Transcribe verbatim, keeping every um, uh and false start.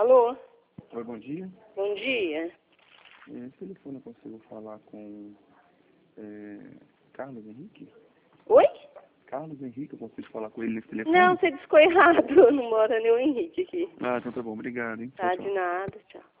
Alô? Oi, bom dia. Bom dia. Esse telefone eu consigo falar com é, Carlos Henrique? Oi? Carlos Henrique, eu consigo falar com ele nesse telefone? Não, você discou errado. Não mora nenhum Henrique aqui. Ah, então tá bom, obrigado, hein? Tá, Tchau, tchau. de nada, tchau.